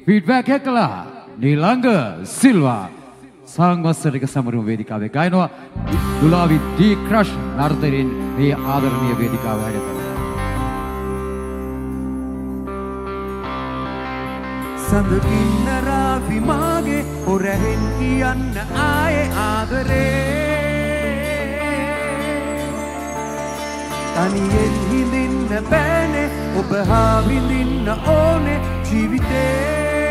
Feedback එක කළා නිලංග සිල්වා සංවත්සරික සමරුම වේදිකාවේ ගායනවා දුලාවි ඩී ක්‍රෂ් නර්තනයෙන් මේ ආදරණීය වේදිකාව හැදෙනවා. සඳ කින්නරා විමාගේ හොරහෙන් කියන්න ආයේ ආදරේ තනියෙන් හිඳින්න බෑනේ ඔබ හා විඳින්න ඕනේ ජීවිතේ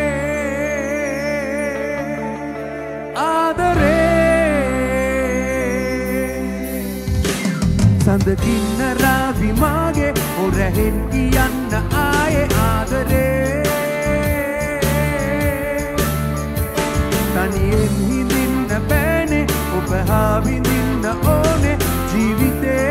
සඳ කින්නරා විමාගේ හොරහෙන් කියන්න ආයේ ආදරේ තනියෙන් හිඳින්න බෑනේ ඔබ හා විඳින්න ඕනේ ජීවිතේ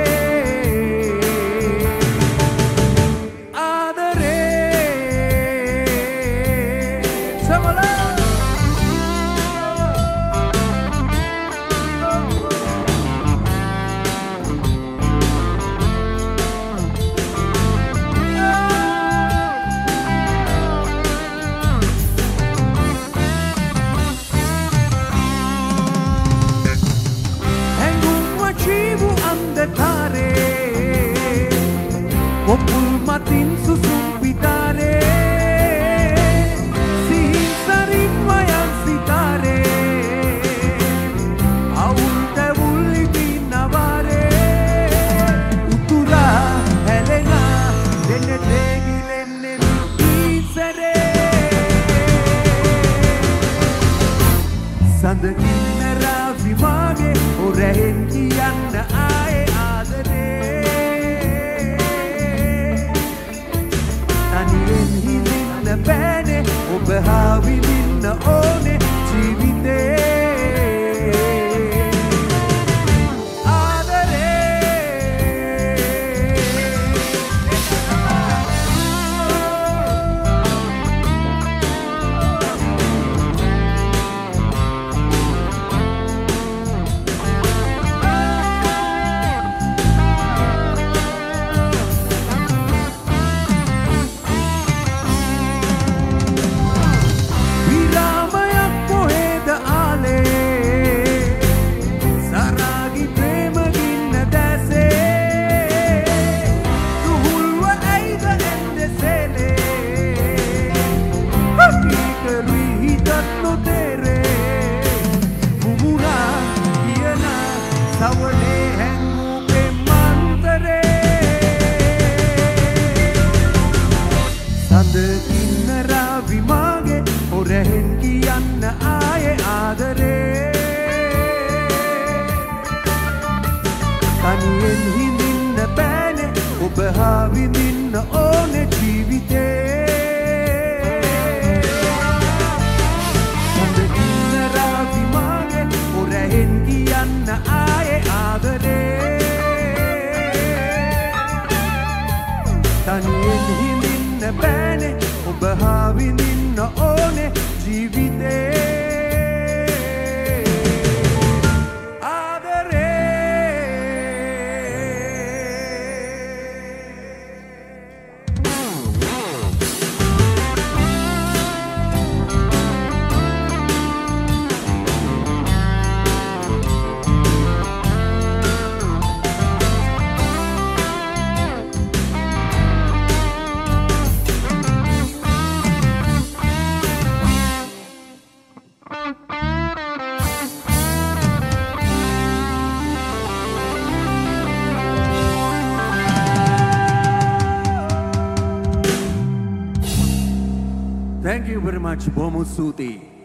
Opul matin susum pitare Sihin sarin wayang sitare Aul tevul ibinavare Utula helena Dene tegilenne misere Sand kinnara vimage Orehen kiyanna aaye aadare තනියෙන් හිඳින්න බෑනේ ඔබ හා විඳින්න ඕනේ ජීවිතේ සඳ කින්නරා විමාගේ හොරහෙන් කියන්න ආයේ ආදරේ තනියෙන් හිඳින්න බෑනේ ඔබ හා විඳින්න ඕනේ ජීවිතේ සඳ කින්නරා විමාගේ හොරහෙන් කියන්න ආයේ ආදරේ තනියෙන් හිඳින්න බෑනේ ඔබ හා විඳින්න ඕනේ ජීවිතේ Thank you very much, Bomu Suti.